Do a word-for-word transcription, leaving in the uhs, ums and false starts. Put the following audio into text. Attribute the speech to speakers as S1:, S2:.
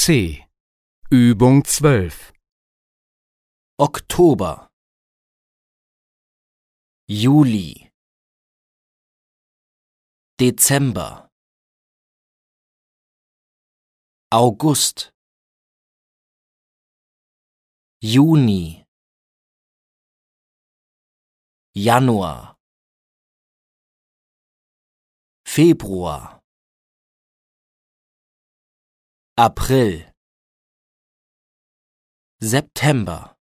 S1: C. Übung zwölf.
S2: Oktober, Juli, Dezember, August, Juni, Januar, Februar, April, September.